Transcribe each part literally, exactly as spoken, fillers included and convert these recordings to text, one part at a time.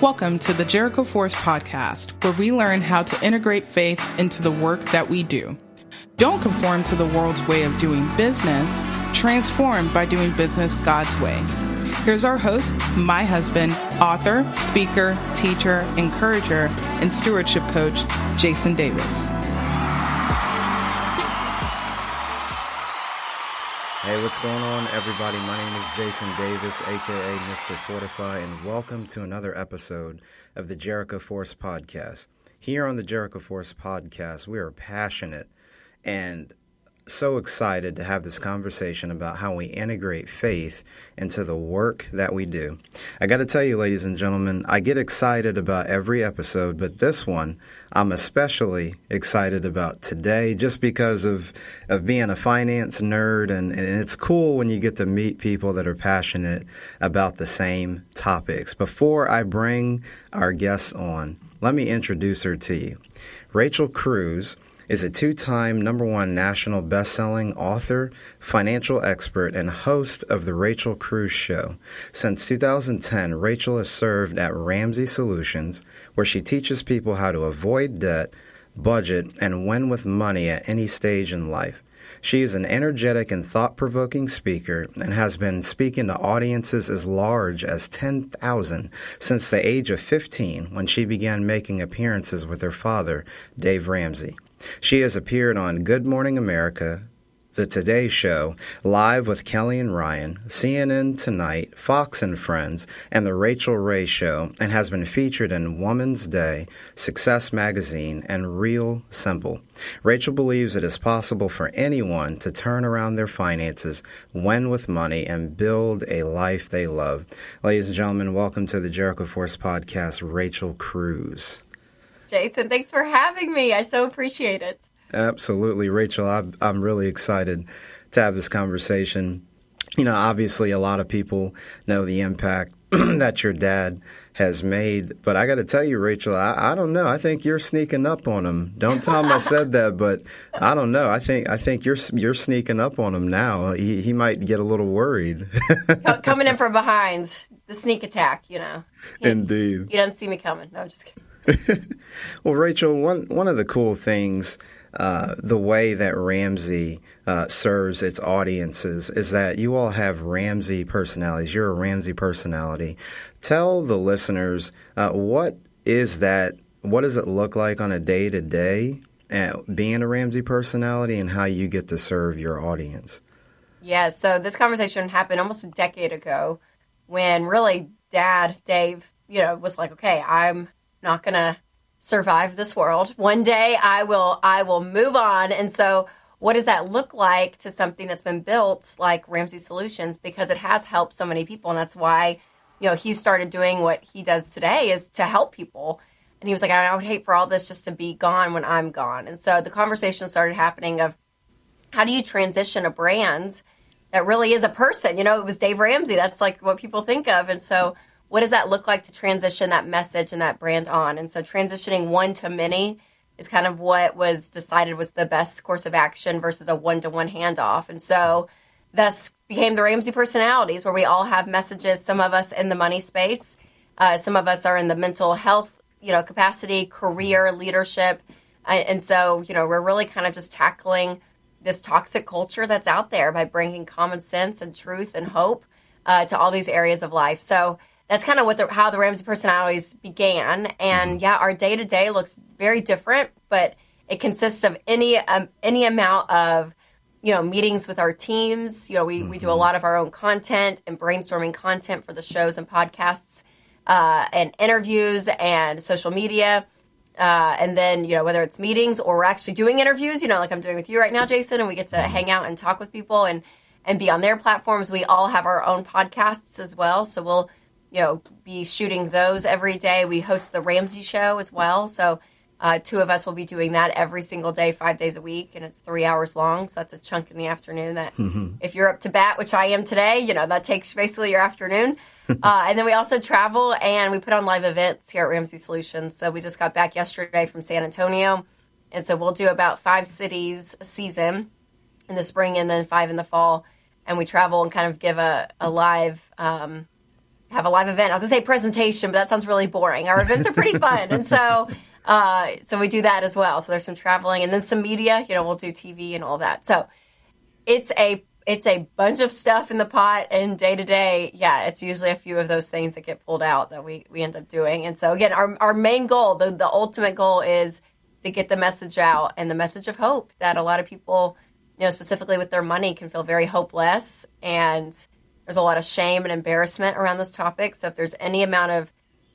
Welcome to the Jericho Force podcast, where we learn how to integrate faith into the work that we do. Don't conform to the world's way of doing business. Transform by doing business God's way. Here's our host, my husband, author, speaker, teacher, encourager, and stewardship coach, Jason Davis. Hey, what's going on, everybody? My name is Jason Davis, aka Mister Fortify, and welcome to another episode of the Jericho Force podcast. Here on the Jericho Force podcast, we are passionate and so excited to have this conversation about how we integrate faith into the work that we do. I got to tell you, ladies and gentlemen, I get excited about every episode, but this one I'm especially excited about today just because of, of being a finance nerd, and, and it's cool when you get to meet people that are passionate about the same topics. Before I bring our guests on, let me introduce her to you. Rachel Cruz is a two-time number one national best-selling author, financial expert, and host of The Rachel Cruz Show. Since two thousand ten, Rachel has served at Ramsey Solutions, where she teaches people how to avoid debt, budget, and win with money at any stage in life. She is an energetic and thought-provoking speaker and has been speaking to audiences as large as ten thousand since the age of fifteen, when she began making appearances with her father, Dave Ramsey. She has appeared on Good Morning America, The Today Show, Live with Kelly and Ryan, C N N Tonight, Fox and Friends, and The Rachel Ray Show, and has been featured in Woman's Day, Success Magazine, and Real Simple. Rachel believes it is possible for anyone to turn around their finances, win with money, and build a life they love. Ladies and gentlemen, welcome to the Jericho Force podcast, Rachel Cruz. Jason, thanks for having me. I so appreciate it. Absolutely, Rachel. I'm, I'm really excited to have this conversation. You know, obviously, a lot of people know the impact that your dad has made. But I got to tell you, Rachel, I, I don't know. I think you're sneaking up on him. Don't tell him I said that, but I don't know. I think I think you're you're sneaking up on him now. He he might get a little worried. Coming in from behind, the sneak attack, you know. He, Indeed. You don't see me coming. No, I'm just kidding. Well, Rachel, one one of the cool things, uh, the way that Ramsey uh, serves its audiences is that you all have Ramsey personalities. You're a Ramsey personality. Tell the listeners, uh, what is that? What does it look like on a day-to-day uh, being a Ramsey personality, and how you get to serve your audience? Yeah, so this conversation happened almost a decade ago when really Dad, Dave, you know, was like, okay, I'm not going to survive this world. One day I will I will move on. And so what does that look like to something that's been built like Ramsey Solutions? Because it has helped so many people. And that's why, you know, he started doing what he does today, is to help people. And he was like, I would hate for all this just to be gone when I'm gone. And so the conversation started happening of, how do you transition a brand that really is a person? You know, it was Dave Ramsey. That's like what people think of. And so what does that look like to transition that message and that brand on? And so transitioning one to many is kind of what was decided was the best course of action versus a one-to-one handoff. And so thus became the Ramsey personalities, where we all have messages, some of us in the money space, uh, some of us are in the mental health, you know, capacity, career, leadership. Uh, and so, you know, we're really kind of just tackling this toxic culture that's out there by bringing common sense and truth and hope uh, to all these areas of life. So that's kind of what the, how the Ramsey personalities began. And yeah, our day-to-day looks very different, but it consists of any um, any amount of, you know, meetings with our teams. You know, we, mm-hmm. we do a lot of our own content and brainstorming content for the shows and podcasts, uh, and interviews and social media. Uh, and then, you know, whether it's meetings or we're actually doing interviews, you know, like I'm doing with you right now, Jason, and we get to mm-hmm. hang out and talk with people and, and be on their platforms. We all have our own podcasts as well. So we'll, you know, be shooting those every day. We host the Ramsey Show as well. So uh, two of us will be doing that every single day, five days a week. And it's three hours long. So that's a chunk in the afternoon that mm-hmm. if you're up to bat, which I am today, you know, that takes basically your afternoon. uh, and then we also travel and we put on live events here at Ramsey Solutions. So we just got back yesterday from San Antonio. And so we'll do about five cities a season in the spring and then five in the fall. And we travel and kind of give a, a live um have a live event. I was going to say presentation, but that sounds really boring. Our events are pretty fun. And so uh, so we do that as well. So there's some traveling and then some media. You know, we'll do T V and all that. So it's a it's a bunch of stuff in the pot. And day to day, yeah, it's usually a few of those things that get pulled out that we, we end up doing. And so, again, our, our main goal, the, the ultimate goal is to get the message out and the message of hope that a lot of people, you know, specifically with their money, can feel very hopeless. And there's a lot of shame and embarrassment around this topic. So if there's any amount of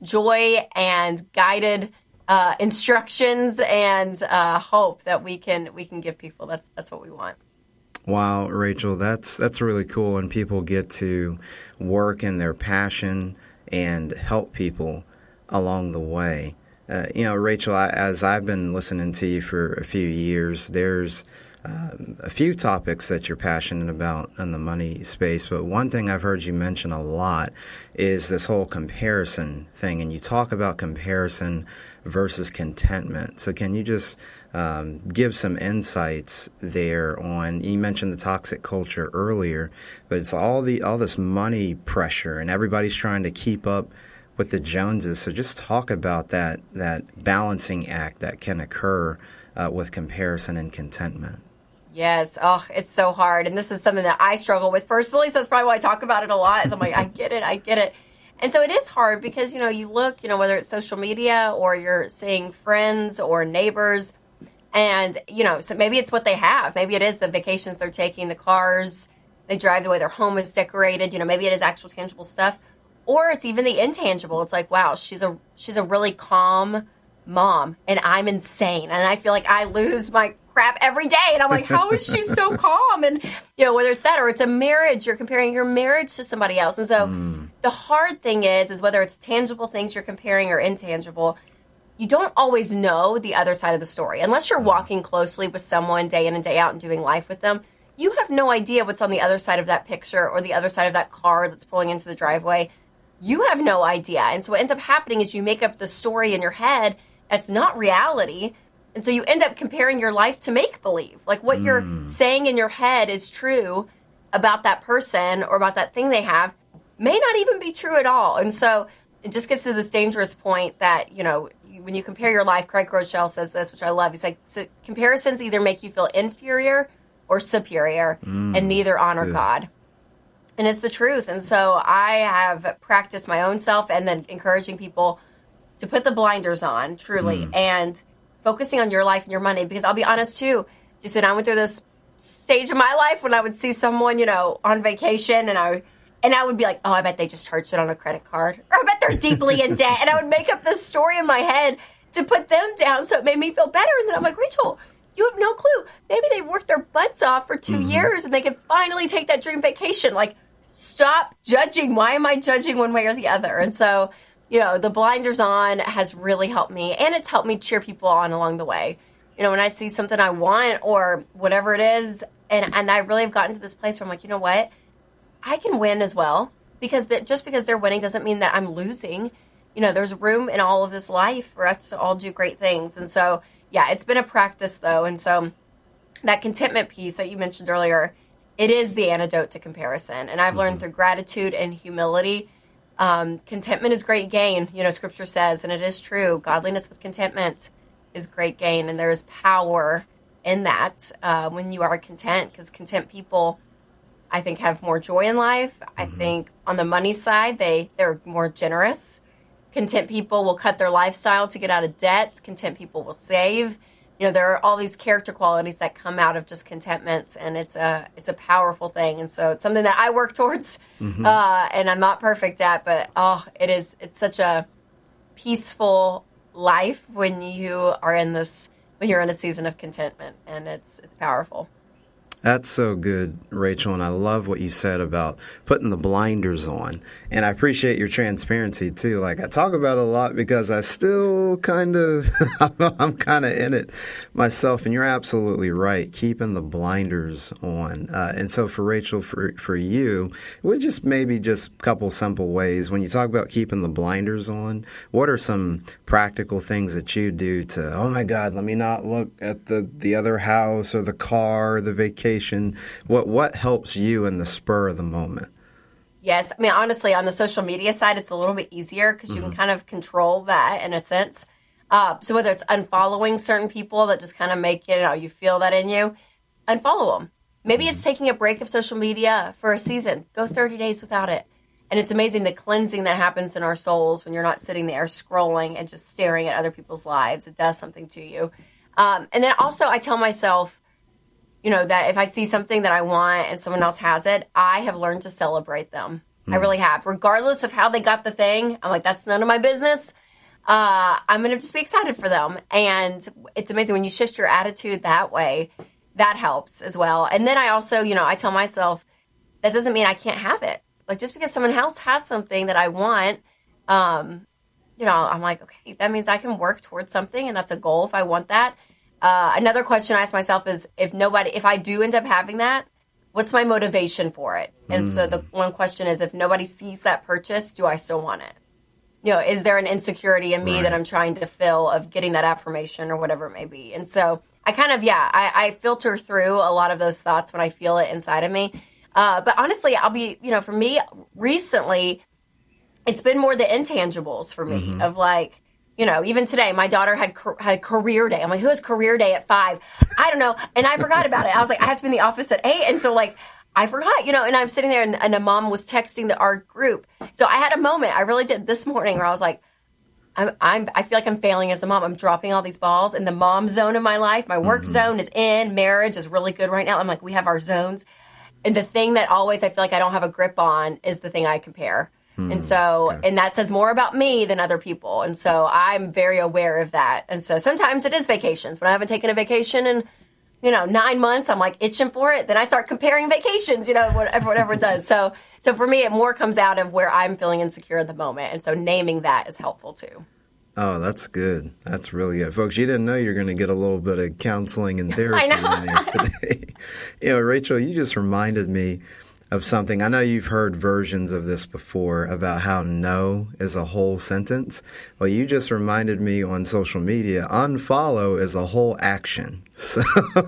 joy and guided uh, instructions and uh, hope that we can we can give people, that's that's what we want. Wow, Rachel, that's that's really cool. And people get to work in their passion and help people along the way. Uh, you know, Rachel, I, as I've been listening to you for a few years, there's um, a few topics that you're passionate about in the money space. But one thing I've heard you mention a lot is this whole comparison thing. And you talk about comparison versus contentment. So can you just um, give some insights there on, you mentioned the toxic culture earlier, but it's all the all this money pressure and everybody's trying to keep up with the Joneses. So just talk about that that balancing act that can occur uh, with comparison and contentment. Yes. Oh, it's so hard. And this is something that I struggle with personally. So that's probably why I talk about it a lot. Is I'm like, I get it. I get it. And so it is hard because, you know, you look, you know, whether it's social media or you're seeing friends or neighbors, and, you know, so maybe it's what they have. Maybe it is the vacations they're taking, the cars they drive, the way their home is decorated. You know, maybe it is actual tangible stuff. Or it's even the intangible. It's like, wow, she's a she's a really calm mom, and I'm insane. And I feel like I lose my crap every day. And I'm like, how is she so calm? And, you know, whether it's that or it's a marriage, you're comparing your marriage to somebody else. And so mm. the hard thing is, is whether it's tangible things you're comparing or intangible, you don't always know the other side of the story. Unless you're walking closely with someone day in and day out and doing life with them, you have no idea what's on the other side of that picture or the other side of that car that's pulling into the driveway. You have no idea. And so what ends up happening is you make up the story in your head that's not reality. And so you end up comparing your life to make-believe. Like what mm. you're saying in your head is true about that person or about that thing they have may not even be true at all. And so it just gets to this dangerous point that, you know, when you compare your life, Craig Rochelle says this, which I love. He's like, so comparisons either make you feel inferior or superior, mm, and neither honor good. God. And it's the truth. And so I have practiced my own self and then encouraging people to put the blinders on, truly, mm. and focusing on your life and your money. Because I'll be honest, too, just that I went through this stage of my life when I would see someone, you know, on vacation, and I and I would be like, oh, I bet they just charged it on a credit card. Or I bet they're deeply in debt. And I would make up this story in my head to put them down so it made me feel better. And then I'm like, Rachel, you have no clue. Maybe they've worked their butts off for two mm-hmm. years and they can finally take that dream vacation. Like, stop judging. Why am I judging one way or the other? And so, you know, the blinders on has really helped me. And it's helped me cheer people on along the way. You know, when I see something I want or whatever it is, and, and I really have gotten to this place where I'm like, you know what? I can win as well. Because the, just because they're winning doesn't mean that I'm losing. You know, there's room in all of this life for us to all do great things. And so, yeah, it's been a practice, though. And so that contentment piece that you mentioned earlier, it is the antidote to comparison. And I've mm-hmm. learned through gratitude and humility, um, contentment is great gain. You know, Scripture says, and it is true, godliness with contentment is great gain. And there is power in that uh, when you are content, because content people, I think, have more joy in life. Mm-hmm. I think on the money side, they, they're more generous. Content people will cut their lifestyle to get out of debt. Content people will save. You know, there are all these character qualities that come out of just contentment, and it's a it's a powerful thing. And so it's something that I work towards, mm-hmm. uh, and I'm not perfect at, but oh, it is it's such a peaceful life when you are in this when you're in a season of contentment, and it's it's powerful. That's so good, Rachel, and I love what you said about putting the blinders on. And I appreciate your transparency, too. Like, I talk about it a lot because I still kind of, I'm kind of in it myself. And you're absolutely right, keeping the blinders on. Uh, and so for Rachel, for for you, we just maybe just a couple simple ways. When you talk about keeping the blinders on, what are some practical things that you do to, oh, my God, let me not look at the, the other house or the car or the vacation? What what helps you in the spur of the moment? Yes. I mean, honestly, on the social media side, it's a little bit easier because you mm-hmm. can kind of control that in a sense. Uh, so whether it's unfollowing certain people that just kind of make, you know, you feel that in you, unfollow them. Maybe mm-hmm. it's taking a break of social media for a season. Go thirty days without it. And it's amazing the cleansing that happens in our souls when you're not sitting there scrolling and just staring at other people's lives. It does something to you. Um, and then also I tell myself, you know, that if I see something that I want and someone else has it, I have learned to celebrate them. Mm. I really have. Regardless of how they got the thing, I'm like, that's none of my business. Uh, I'm going to just be excited for them. And it's amazing when you shift your attitude that way, that helps as well. And then I also, you know, I tell myself, that doesn't mean I can't have it. Like, just because someone else has something that I want, um, you know, I'm like, okay, that means I can work towards something, and that's a goal if I want that. Uh, another question I ask myself is, if nobody, if I do end up having that, what's my motivation for it? And mm. so the one question is, if nobody sees that purchase, do I still want it? You know, is there an insecurity in me right. that I'm trying to fill of getting that affirmation or whatever it may be? And so I kind of, yeah, I, I filter through a lot of those thoughts when I feel it inside of me. Uh, but honestly, I'll be, you know, for me recently, it's been more the intangibles for me mm-hmm. of like, you know, even today, my daughter had had career day. I'm like, who has career day at five? I don't know. And I forgot about it. I was like, I have to be in the office at eight. And so like, I forgot, you know, and I'm sitting there and, and a mom was texting the, our group. So I had a moment, I really did this morning where I was like, I'm, I'm, I feel like I'm failing as a mom. I'm dropping all these balls in the mom zone of my life. My work mm-hmm. zone is in. Marriage is really good right now. I'm like, we have our zones. And the thing that always I feel like I don't have a grip on is the thing I compare. Mm, and so, okay. and that says more about me than other people. And so I'm very aware of that. And so sometimes it is vacations. When I haven't taken a vacation in, you know, nine months, I'm like itching for it. Then I start comparing vacations, you know, whatever, whatever it does. So, so for me, it more comes out of where I'm feeling insecure at the moment. And so naming that is helpful too. Oh, that's good. That's really good. Folks, you didn't know you're going to get a little bit of counseling and therapy in there today. You know, Rachel, you just reminded me of something. I know you've heard versions of this before about how no is a whole sentence. Well, you just reminded me on social media, unfollow is a whole action. So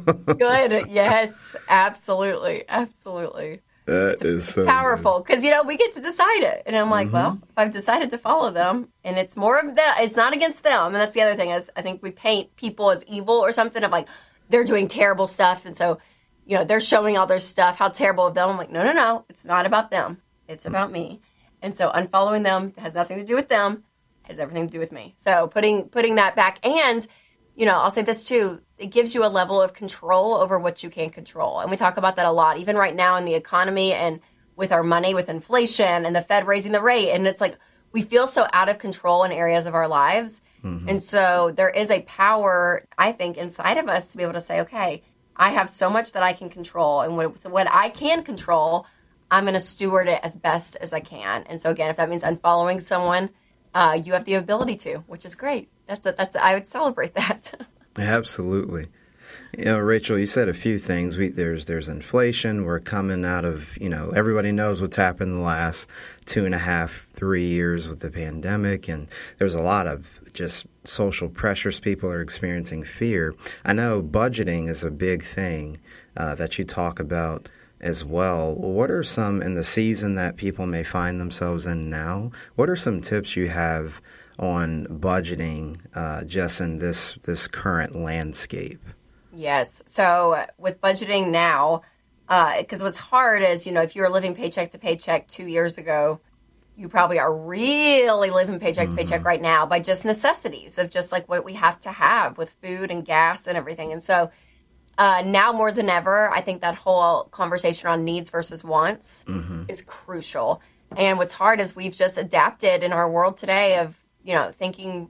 good. Yes, absolutely. Absolutely. That it's, is it's so powerful because, you know, we get to decide it. And I'm like, mm-hmm. well, if I've decided to follow them and it's more of that, it's not against them. And that's the other thing is I think we paint people as evil or something of like, they're doing terrible stuff. And so, you know, they're showing all their stuff, how terrible of them. I'm like, no, no, no. It's not about them. It's about me. And so unfollowing them has nothing to do with them. It has everything to do with me. So putting putting that back. And, you know, I'll say this too. It gives you a level of control over what you can control. And we talk about that a lot, even right now in the economy and with our money, with inflation and the Fed raising the rate. And it's like we feel so out of control in areas of our lives. Mm-hmm. And so there is a power, I think, inside of us to be able to say, okay, I have so much that I can control. And what, what I can control, I'm going to steward it as best as I can. And so, again, if that means unfollowing someone, uh, you have the ability to, which is great. That's a, that's a, I would celebrate that. Absolutely. You know, Rachel, you said a few things. We, there's there's inflation. We're coming out of, you know, everybody knows what's happened the last two and a half, three years with the pandemic. And there's a lot of just social pressures. People are experiencing fear. I know budgeting is a big thing uh, that you talk about as well. What are some, in the season that people may find themselves in now, what are some tips you have on budgeting uh, just in this this current landscape? Yes. So with budgeting now, because uh, what's hard is, you know, if you were living paycheck to paycheck two years ago, you probably are really living paycheck mm-hmm. to paycheck right now by just necessities of just like what we have to have with food and gas and everything. And so uh, now more than ever, I think that whole conversation on needs versus wants mm-hmm. is crucial. And what's hard is we've just adapted in our world today of, you know, thinking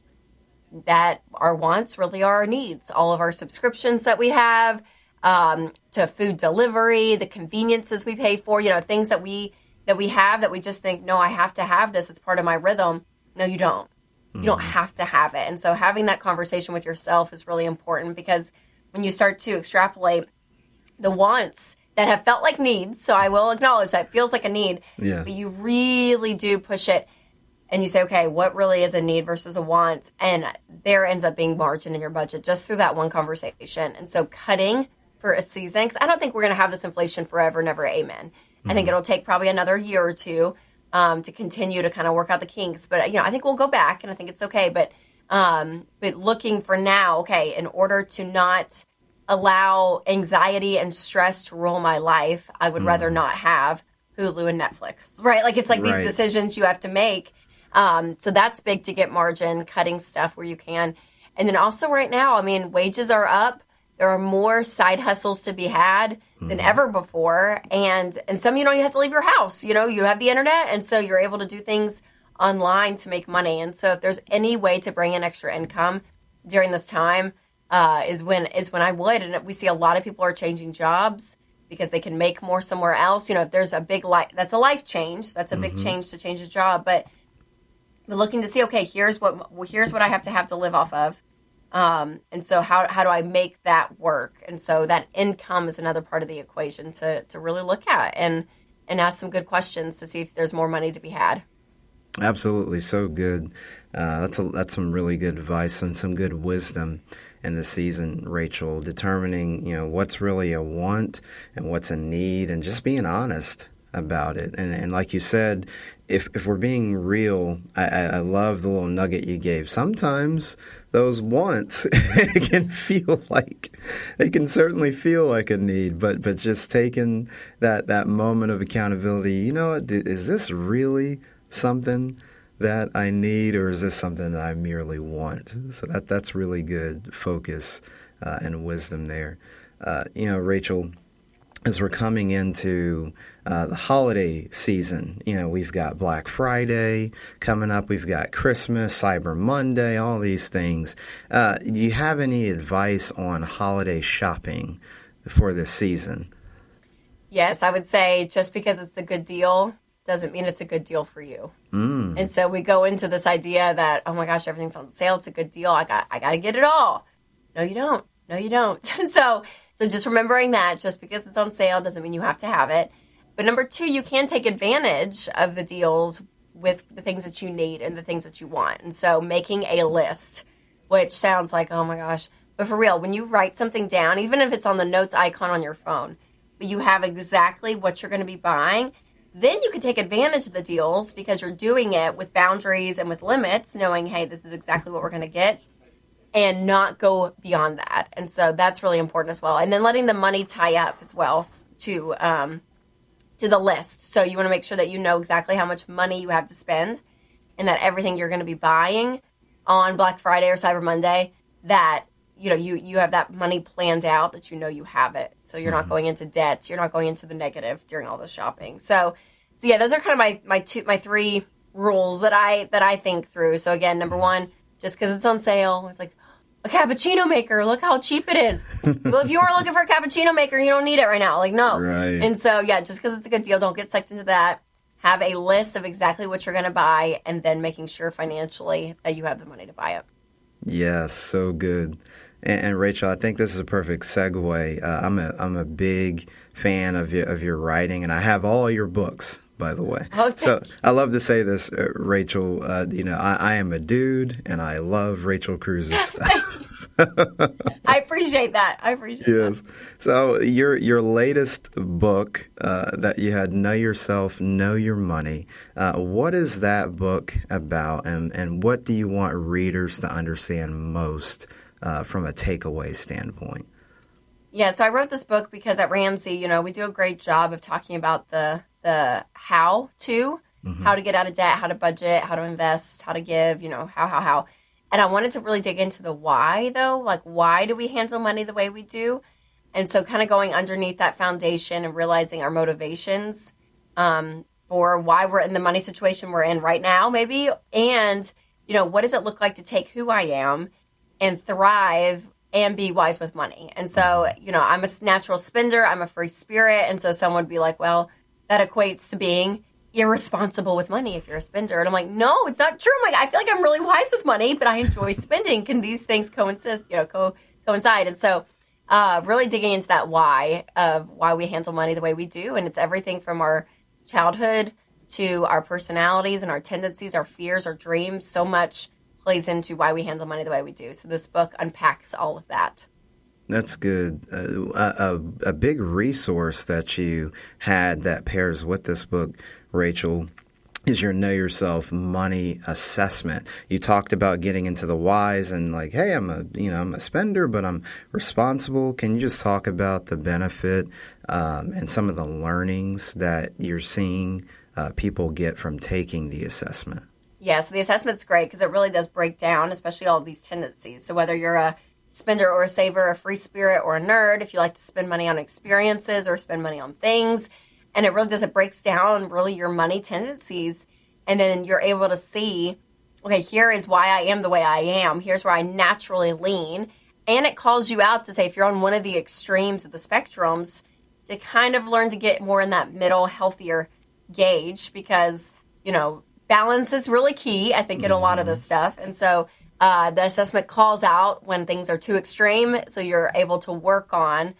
that our wants really are our needs. All of our subscriptions that we have, um, to food delivery, the conveniences we pay for, you know, things that we that we have that we just think, no, I have to have this. It's part of my rhythm. No, you don't. Mm-hmm. You don't have to have it. And so having that conversation with yourself is really important because when you start to extrapolate the wants that have felt like needs, so I will acknowledge that it feels like a need, yeah. but you really do push it. And you say, okay, what really is a need versus a want? And there ends up being margin in your budget just through that one conversation. And so cutting for a season, because I don't think we're going to have this inflation forever, never, amen. Mm-hmm. I think it'll take probably another year or two um, to continue to kind of work out the kinks. But, you know, I think we'll go back, and I think it's okay. But, um, but looking for now, okay, in order to not allow anxiety and stress to rule my life, I would mm. rather not have Hulu and Netflix, right? Like, it's like right. these decisions you have to make. Um, so that's big to get margin, cutting stuff where you can. And then also right now, I mean, wages are up. There are more side hustles to be had than mm. ever before. And and some, you know, you have to leave your house. You know, you have the internet, and so you're able to do things online to make money. And so if there's any way to bring in extra income during this time, uh, is when is when I would. And we see a lot of people are changing jobs because they can make more somewhere else. You know, if there's a big life, that's a life change. That's a big mm-hmm. change to change a job. But we're looking to see, okay, here's what here's what I have to have to live off of. Um, and so how how do I make that work? And so that income is another part of the equation to to really look at and and ask some good questions to see if there's more money to be had. Absolutely, so good. Uh, that's a, that's some really good advice and some good wisdom in the season, Rachel. Determining, you know, what's really a want and what's a need, and just being honest about it. And, and like you said, if if we're being real, I, I love the little nugget you gave. Sometimes those wants can feel like, it can certainly feel like a need, but but just taking that, that moment of accountability, you know what, is this really something that I need, or is this something that I merely want? So that that's really good focus uh, and wisdom there. Uh, you know, Rachel, as we're coming into uh, the holiday season, you know, we've got Black Friday coming up, we've got Christmas, Cyber Monday, all these things. Uh, do you have any advice on holiday shopping for this season? Yes, I would say just because it's a good deal doesn't mean it's a good deal for you. Mm. And so we go into this idea that, oh my gosh, everything's on sale, it's a good deal, I got I got to get it all. No, you don't. No, you don't. so So just remembering that just because it's on sale doesn't mean you have to have it. But number two, you can take advantage of the deals with the things that you need and the things that you want. And so making a list, which sounds like, oh my gosh, but for real, when you write something down, even if it's on the notes icon on your phone, but you have exactly what you're going to be buying, then you can take advantage of the deals because you're doing it with boundaries and with limits, knowing, hey, this is exactly what we're going to get, and not go beyond that. And so that's really important as well. And then letting the money tie up as well to um, to the list. So you want to make sure that you know exactly how much money you have to spend, and that everything you're going to be buying on Black Friday or Cyber Monday, that you know you, you have that money planned out, that you know you have it. So you're mm-hmm. not going into debt. You're not going into the negative during all the shopping. So so yeah, those are kind of my my two my three rules that I that I think through. So again, number one, just because it's on sale, it's like, a cappuccino maker, look how cheap it is. Well, if you were looking for a cappuccino maker, you don't need it right now. Like, no. Right. And so, yeah, just because it's a good deal, don't get sucked into that. Have a list of exactly what you're going to buy, and then making sure financially that you have the money to buy it. Yes, so good. And, and Rachel, I think this is a perfect segue. Uh, I'm a I'm a big fan of your, of your writing, and I have all your books, by the way. Okay. So I love to say this, uh, Rachel, uh, you know, I, I am a dude, and I love Rachel Cruz's stuff. I appreciate that. I appreciate yes. that. Yes. So your your latest book uh, that you had, Know Yourself, Know Your Money, uh, what is that book about, and, and what do you want readers to understand most uh, from a takeaway standpoint? Yeah, so I wrote this book because at Ramsey, you know, we do a great job of talking about the the how to, mm-hmm. how to get out of debt, how to budget, how to invest, how to give, you know, how, how, how. And I wanted to really dig into the why, though. Like, why do we handle money the way we do? And so kind of going underneath that foundation and realizing our motivations um, for why we're in the money situation we're in right now, maybe. And, you know, what does it look like to take who I am and thrive and be wise with money? And so, you know, I'm a natural spender. I'm a free spirit. And so someone would be like, well, that equates to being irresponsible with money if you're a spender. And I'm like, no, it's not true. I'm like, I feel like I'm really wise with money, but I enjoy spending. Can these things coincide, you know, co- coincide? And so uh, really digging into that why of why we handle money the way we do. And it's everything from our childhood to our personalities and our tendencies, our fears, our dreams. So much plays into why we handle money the way we do. So this book unpacks all of that. That's good. Uh, a, a, a big resource that you had that pairs with this book, Rachel, is your Know Yourself Money Assessment. You talked about getting into the whys and like, hey, I'm a you know I'm a spender, but I'm responsible. Can you just talk about the benefit um, and some of the learnings that you're seeing uh, people get from taking the assessment? Yeah, so the assessment's great because it really does break down, especially all of these tendencies. So whether you're a spender or a saver, a free spirit or a nerd, if you like to spend money on experiences or spend money on things, and it really does, it breaks down really your money tendencies, and then you're able to see, okay, here is why I am the way I am. Here's where I naturally lean, and it calls you out to say if you're on one of the extremes of the spectrums, to kind of learn to get more in that middle, healthier gauge because, you know, balance is really key, I think, in a lot of this stuff, and so Uh, the assessment calls out when things are too extreme, so you're able to work on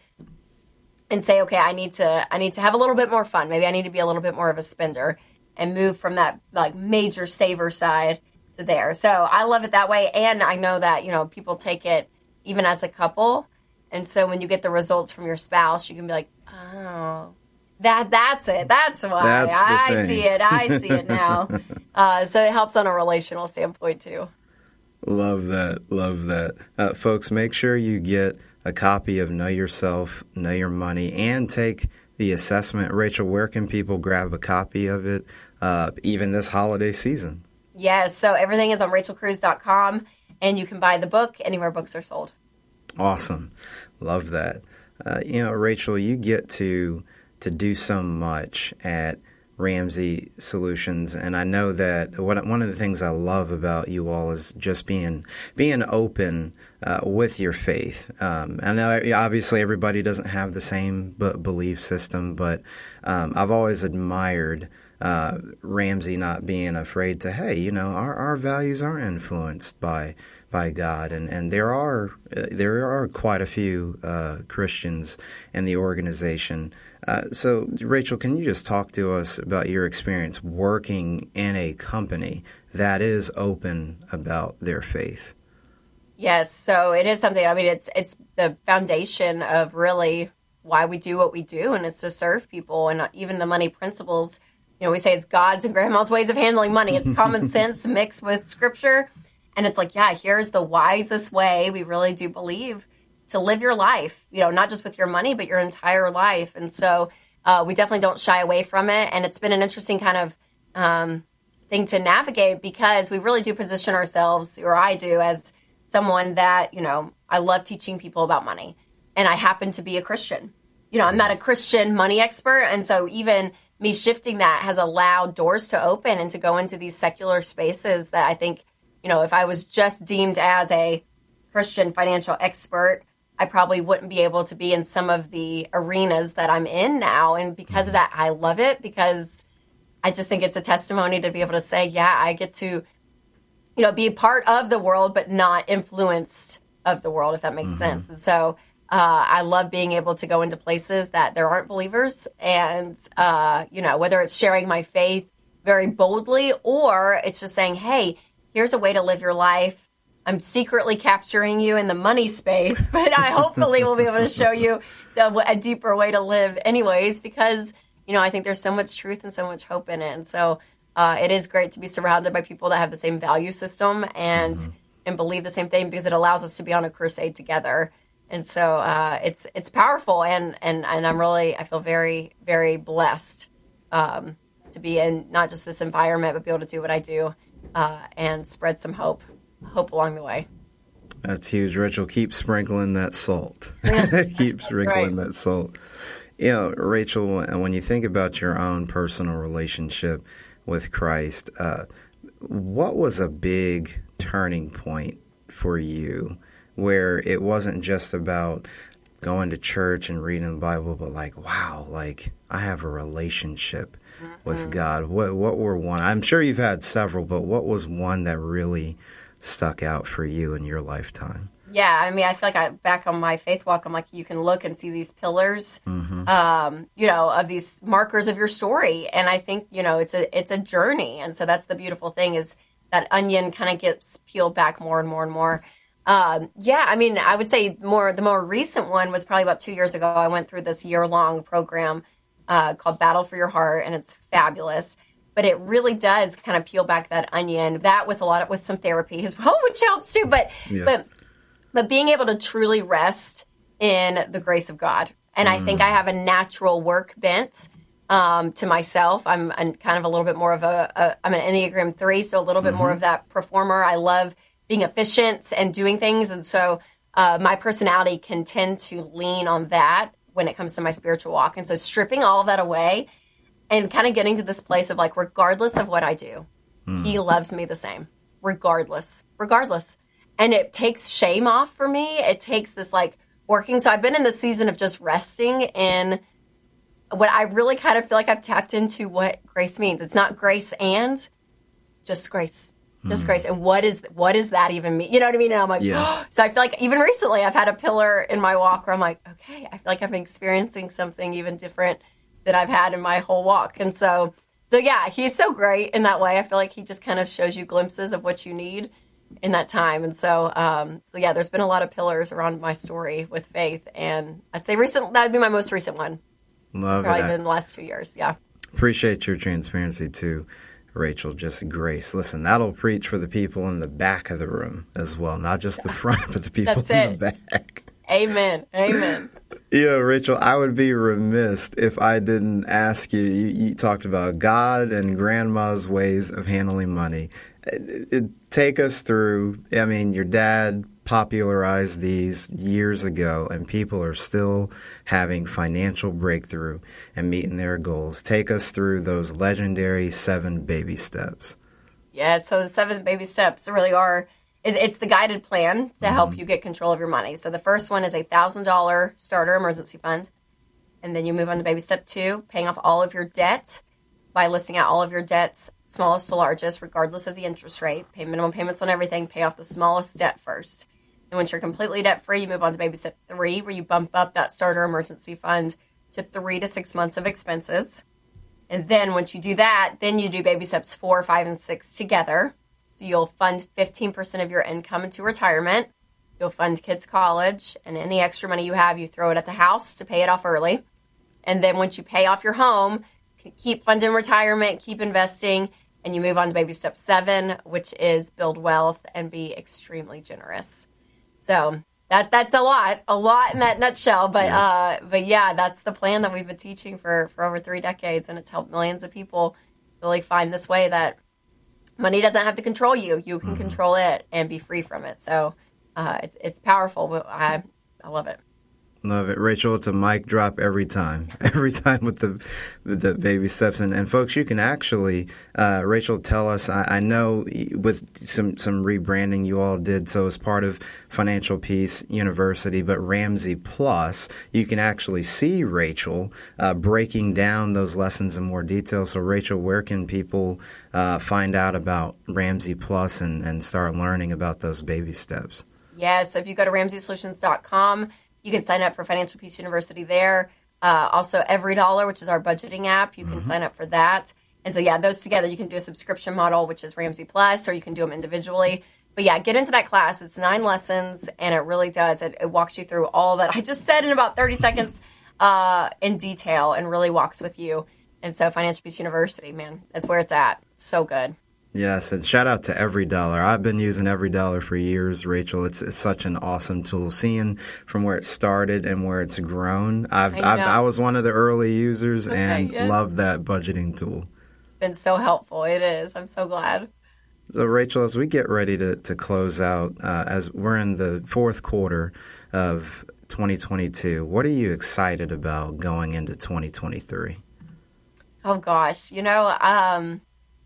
and say, okay, I need to I need to have a little bit more fun. Maybe I need to be a little bit more of a spender and move from that like major saver side to there. So I love it that way, and I know that, you know, people take it even as a couple, and so when you get the results from your spouse, you can be like, oh, that that's it. That's why That's the I thing. see it. I see it now. uh, so it helps on a relational standpoint too. Love that. Love that. Uh, folks, make sure you get a copy of Know Yourself, Know Your Money, and take the assessment. Rachel, where can people grab a copy of it, uh, even this holiday season? Yes, so everything is on rachel cruz dot com, and you can buy the book anywhere books are sold. Awesome. Love that. Uh, you know, Rachel, you get to to do so much at Ramsey Solutions, and I know that what, one of the things I love about you all is just being being open uh, with your faith. Um, I know obviously everybody doesn't have the same b- belief system, but um, I've always admired uh, Ramsey not being afraid to, hey, you know, our, our values are influenced by by God, and, and there are uh, there are quite a few uh, Christians in the organization. Uh, so, Rachel, can you just talk to us about your experience working in a company that is open about their faith? Yes, so it is something, I mean, it's it's the foundation of really why we do what we do, and it's to serve people, and even the money principles. You know, we say it's God's and Grandma's ways of handling money. It's common sense mixed with scripture, and it's like, yeah, here's the wisest way, we really do believe, to live your life, you know, not just with your money, but your entire life. And so uh, we definitely don't shy away from it. And it's been an interesting kind of um, thing to navigate because we really do position ourselves, or I do, as someone that, you know, I love teaching people about money. And I happen to be a Christian. You know, I'm not a Christian money expert. And so even me shifting that has allowed doors to open and to go into these secular spaces that I think, you know, if I was just deemed as a Christian financial expert, I probably wouldn't be able to be in some of the arenas that I'm in now. And because of that, I love it because I just think it's a testimony to be able to say, yeah, I get to, you know, be a part of the world, but not influenced of the world, if that makes mm-hmm. sense. And so uh, I love being able to go into places that there aren't believers and, uh, you know, whether it's sharing my faith very boldly or it's just saying, hey, here's a way to live your life. I'm secretly capturing you in the money space, but I hopefully will be able to show you the, a deeper way to live anyways, because, you know, I think there's so much truth and so much hope in it. And so uh, it is great to be surrounded by people that have the same value system and mm-hmm. and believe the same thing because it allows us to be on a crusade together. And so uh, it's it's powerful, and, and, and I'm really, I feel very, very blessed um, to be in not just this environment, but be able to do what I do uh, and spread some hope. hope along the way. That's huge, Rachel. Keep sprinkling that salt. Keep sprinkling right. that salt. You know, Rachel, when you think about your own personal relationship with Christ, uh, what was a big turning point for you where it wasn't just about going to church and reading the Bible, but like, wow, like I have a relationship mm-hmm. with God? What, what were one? I'm sure you've had several, but what was one that really stuck out for you in your lifetime? Yeah, I mean, I feel like I, back on my faith walk, I'm like, you can look and see these pillars, mm-hmm. um, you know, of these markers of your story. And I think, you know, it's a it's a journey. And so that's the beautiful thing is that onion kind of gets peeled back more and more and more. Um, yeah, I mean, I would say more the more recent one was probably about two years ago. I went through this year-long program uh, called Battle for Your Heart, and it's fabulous. But it really does kind of peel back that onion. That with a lot of with some therapy as well, which helps too. But yeah. but but being able to truly rest in the grace of God, and mm. I think I have a natural work bent um, to myself. I'm, I'm kind of a little bit more of a, a I'm an Enneagram three, so a little bit mm-hmm. more of that performer. I love being efficient and doing things. And so uh, my personality can tend to lean on that when it comes to my spiritual walk. And so stripping all of that away and kind of getting to this place of like, regardless of what I do, mm. he loves me the same, regardless, regardless. And it takes shame off for me. It takes this like working. So I've been in this season of just resting in what I really kind of feel like I've tapped into what grace means. It's not grace and just grace. Just grace. And what is what does that even mean? You know what I mean? And I'm like, yeah. oh. So I feel like even recently I've had a pillar in my walk where I'm like, okay, I feel like I'm experiencing something even different than I've had in my whole walk. And so, so yeah, he's so great in that way. I feel like he just kind of shows you glimpses of what you need in that time. And so, um, so yeah, there's been a lot of pillars around my story with faith. And I'd say recent, that'd be my most recent one. Love Probably it. been the last two years. Yeah. Appreciate your transparency too, Rachel. Just grace. Listen, that'll preach for the people in the back of the room as well, not just the front, but the people That's in it. the back. Amen. Amen. Yeah, Rachel, I would be remiss if I didn't ask you, you, you talked about God and grandma's ways of handling money. It, it, take us through, I mean, your dad popularized these years ago, and people are still having financial breakthrough and meeting their goals. Take us through those legendary seven baby steps. Yeah, so the seven baby steps really are, it, it's the guided plan to help mm-hmm. you get control of your money. So the first one is a one thousand dollars starter emergency fund. And then you move on to baby step two, paying off all of your debt by listing out all of your debts, smallest to largest, regardless of the interest rate. Pay minimum payments on everything. Pay off the smallest debt first. And once you're completely debt-free, you move on to baby step three, where you bump up that starter emergency fund to three to six months of expenses. And then once you do that, then you do baby steps four, five, and six together. So you'll fund fifteen percent of your income into retirement. You'll fund kids' college, and any extra money you have, you throw it at the house to pay it off early. And then once you pay off your home, keep funding retirement, keep investing, and you move on to baby step seven, which is build wealth and be extremely generous. So that that's a lot, a lot in that nutshell. But yeah. Uh, but yeah, that's the plan that we've been teaching for, for over three decades, and it's helped millions of people really find this way that money doesn't have to control you. You can mm-hmm. control it and be free from it. So uh, it, it's powerful. I I love it. Love it. Rachel, it's a mic drop every time. Every time with the with the baby steps. And, and folks, you can actually, uh, Rachel, tell us, I, I know with some, some rebranding you all did, so as part of Financial Peace University, but Ramsey Plus, you can actually see Rachel uh, breaking down those lessons in more detail. So, Rachel, where can people uh, find out about Ramsey Plus and, and start learning about those baby steps? Yeah, so if you go to ramsey solutions dot com, you can sign up for Financial Peace University there. Uh, also, Every Dollar, which is our budgeting app, you can mm-hmm. sign up for that. And so, yeah, those together, you can do a subscription model, which is Ramsey Plus, or you can do them individually. But yeah, get into that class. It's nine lessons, and it really does. It, it walks you through all that I just said in about thirty seconds uh, in detail, and really walks with you. And so, Financial Peace University, man, that's where it's at. So good. Yes, and shout out to Every Dollar. I've been using Every Dollar for years, Rachel. It's, it's such an awesome tool. Seeing from where it started and where it's grown, I've, I, I've, I was one of the early users okay, and yes. loved that budgeting tool. It's been so helpful. It is. I'm so glad. So, Rachel, as we get ready to, to close out, uh, as we're in the fourth quarter of twenty twenty-two, what are you excited about going into twenty twenty-three? Oh, gosh. You know, um...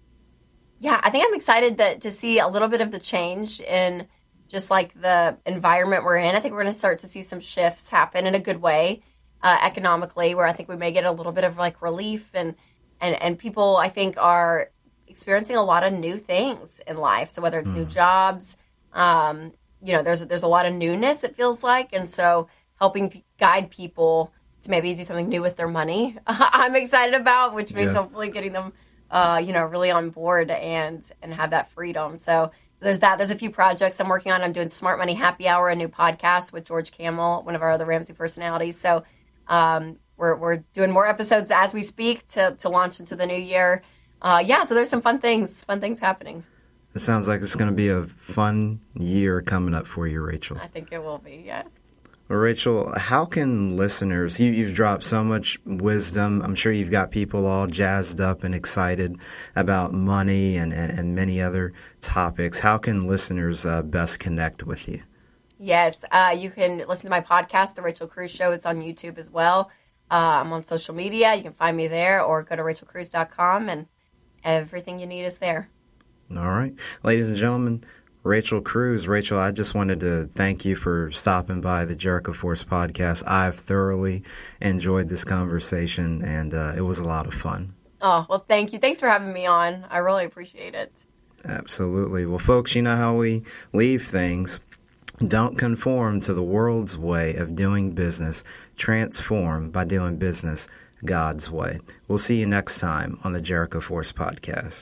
yeah, I think I'm excited that, to see a little bit of the change in just like the environment we're in. I think we're going to start to see some shifts happen in a good way uh, economically, where I think we may get a little bit of like relief, and, and, and people I think are experiencing a lot of new things in life. So whether it's mm. new jobs, um, you know, there's, there's a lot of newness, it feels like. And so helping p- guide people to maybe do something new with their money, I'm excited about, which means yeah. hopefully getting them Uh, you know, really on board and and have that freedom. So there's that. There's a few projects I'm working on. I'm doing Smart Money Happy Hour, a new podcast with George Kamel, one of our other Ramsey personalities. So um, we're we're doing more episodes as we speak to to launch into the new year. Uh, yeah, so there's some fun things, fun things happening. It sounds like it's going to be a fun year coming up for you, Rachel. I think it will be, yes. Well, Rachel, how can listeners, you, you've dropped so much wisdom. I'm sure you've got people all jazzed up and excited about money and, and, and many other topics. How can listeners uh, best connect with you? Yes, uh, you can listen to my podcast, The Rachel Cruz Show. It's on YouTube as well. Uh, I'm on social media. You can find me there or go to rachel cruz dot com, and everything you need is there. All right. Ladies and gentlemen, Rachel Cruz. Rachel, I just wanted to thank you for stopping by the Jericho Force podcast. I've thoroughly enjoyed this conversation, and uh, it was a lot of fun. Oh, well, thank you. Thanks for having me on. I really appreciate it. Absolutely. Well, folks, you know how we leave things. Don't conform to the world's way of doing business. Transform by doing business God's way. We'll see you next time on the Jericho Force podcast.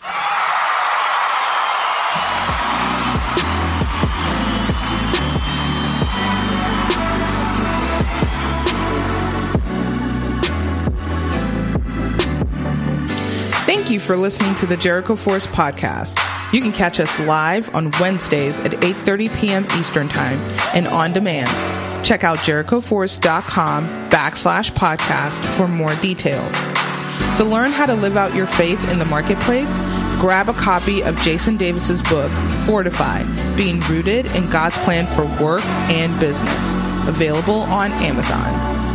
Thank you for listening to the Jericho Force podcast. You can catch us live on Wednesdays at eight thirty p.m. Eastern Time and on demand. Check out jerichoforce.com backslash podcast for more details. To learn how to live out your faith in the marketplace, grab a copy of Jason Davis's book, Fortify, Being Rooted in God's Plan for Work and Business, available on Amazon.